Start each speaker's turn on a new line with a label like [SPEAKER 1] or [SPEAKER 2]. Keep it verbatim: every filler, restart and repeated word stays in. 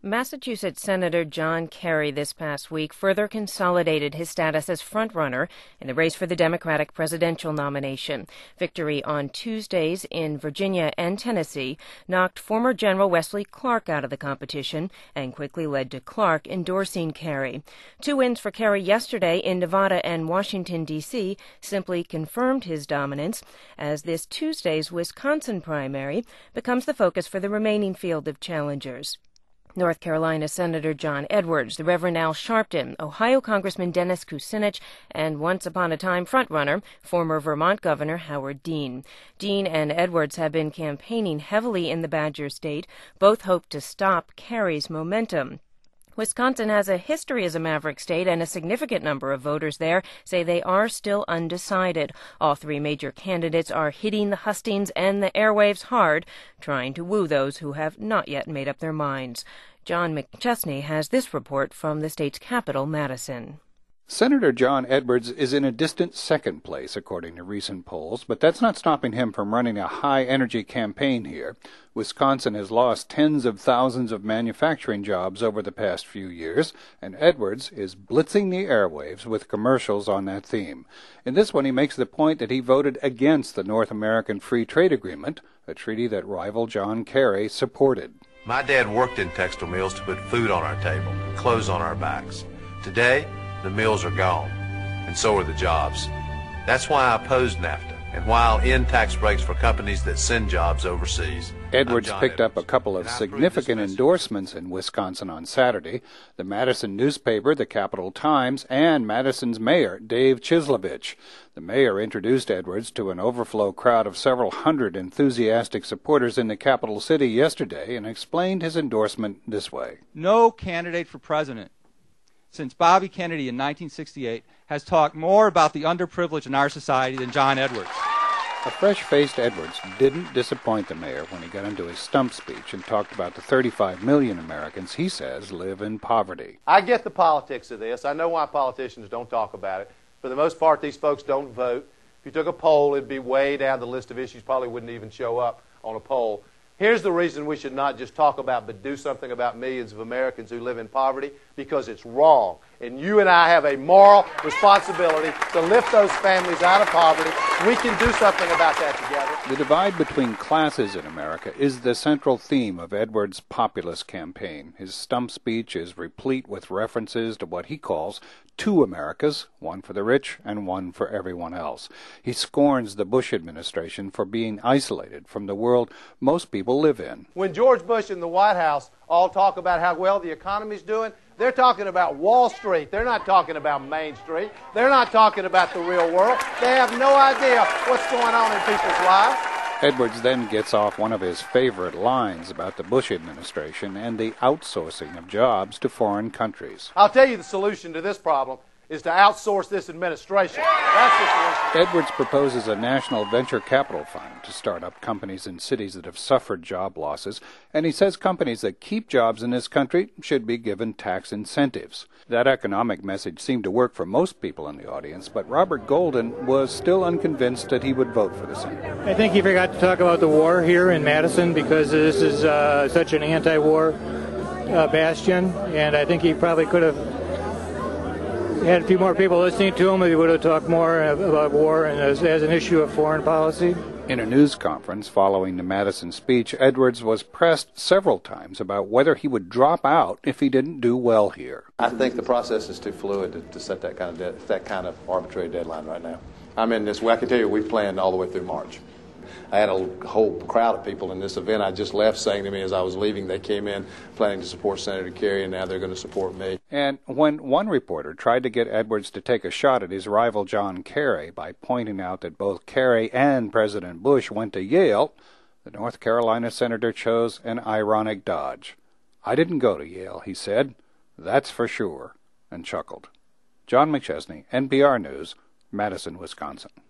[SPEAKER 1] Massachusetts Senator John Kerry this past week further consolidated his status as frontrunner in the race for the Democratic presidential nomination. Victory on Tuesdays in Virginia and Tennessee knocked former General Wesley Clark out of the competition and quickly led to Clark endorsing Kerry. Two wins for Kerry yesterday in Nevada and Washington, D C simply confirmed his dominance as this Tuesday's Wisconsin primary becomes the focus for the remaining field of challengers. North Carolina Senator John Edwards, the Reverend Al Sharpton, Ohio Congressman Dennis Kucinich, and once upon a time frontrunner, former Vermont Governor Howard Dean. Dean and Edwards have been campaigning heavily in the Badger State. Both hope to stop Kerry's momentum. Wisconsin has a history as a maverick state, and a significant number of voters there say they are still undecided. All three major candidates are hitting the hustings and the airwaves hard, trying to woo those who have not yet made up their minds. John McChesney has this report from the state's capital, Madison.
[SPEAKER 2] Senator John Edwards is in a distant second place, according to recent polls, but that's not stopping him from running a high-energy campaign here. Wisconsin has lost tens of thousands of manufacturing jobs over the past few years, and Edwards is blitzing the airwaves with commercials on that theme. In this one, he makes the point that he voted against the North American Free Trade Agreement, a treaty that rival John Kerry supported.
[SPEAKER 3] My dad worked in textile mills to put food on our table, clothes on our backs. Today, the mills are gone, and so are the jobs. That's why I opposed NAFTA, and why I'll end tax breaks for companies that send jobs overseas.
[SPEAKER 2] Edwards picked up a couple of significant endorsements in Wisconsin on Saturday. The Madison newspaper, the Capital Times, and Madison's mayor, Dave Chislovich. The mayor introduced Edwards to an overflow crowd of several hundred enthusiastic supporters in the capital city yesterday and explained his endorsement this way.
[SPEAKER 4] No candidate for president since Bobby Kennedy in nineteen sixty-eight has talked more about the underprivileged in our society than John Edwards.
[SPEAKER 2] A fresh-faced Edwards didn't disappoint the mayor when he got into his stump speech and talked about the thirty-five million Americans he says live in poverty.
[SPEAKER 5] I get the politics of this. I know why politicians don't talk about it. For the most part, these folks don't vote. If you took a poll, it'd be way down the list of issues, probably wouldn't even show up on a poll. Here's the reason we should not just talk about, but do something about millions of Americans who live in poverty, because it's wrong. And you and I have a moral responsibility to lift those families out of poverty. We can do something about that together.
[SPEAKER 2] The divide between classes in America is the central theme of Edwards' populist campaign. His stump speech is replete with references to what he calls two Americas, one for the rich and one for everyone else. He scorns the Bush administration for being isolated from the world most people live in.
[SPEAKER 5] When George Bush and the White House all talk about how well the economy's doing, they're talking about Wall Street. They're not talking about Main Street. They're not talking about the real world. They have no idea what's going on in people's lives.
[SPEAKER 2] Edwards then gets off one of his favorite lines about the Bush administration and the outsourcing of jobs to foreign countries.
[SPEAKER 5] I'll tell you the solution to this problem is to outsource this administration. That's the solution.
[SPEAKER 2] Edwards proposes a national venture capital fund to start up companies in cities that have suffered job losses, and he says companies that keep jobs in this country should be given tax incentives. That economic message seemed to work for most people in the audience, but Robert Golden was still unconvinced that he would vote for the senator.
[SPEAKER 6] I think he forgot to talk about the war here in Madison because this is uh, such an anti-war uh, bastion, and I think he probably could have had a few more people listening to him, he would have talked more about war and as, as an issue of foreign policy.
[SPEAKER 2] In a news conference following the Madison speech, Edwards was pressed several times about whether he would drop out if he didn't do well here.
[SPEAKER 7] I think the process is too fluid to, to set that kind of de- that kind of arbitrary deadline right now. I'm in this. Well, I can tell you, we planned all the way through March. I had a whole crowd of people in this event I just left saying to me as I was leaving, they came in planning to support Senator Kerry, and now they're going to support me.
[SPEAKER 2] And when one reporter tried to get Edwards to take a shot at his rival John Kerry by pointing out that both Kerry and President Bush went to Yale, the North Carolina senator chose an ironic dodge. "I didn't go to Yale," he said. "That's for sure," and chuckled. John McChesney, N P R News, Madison, Wisconsin.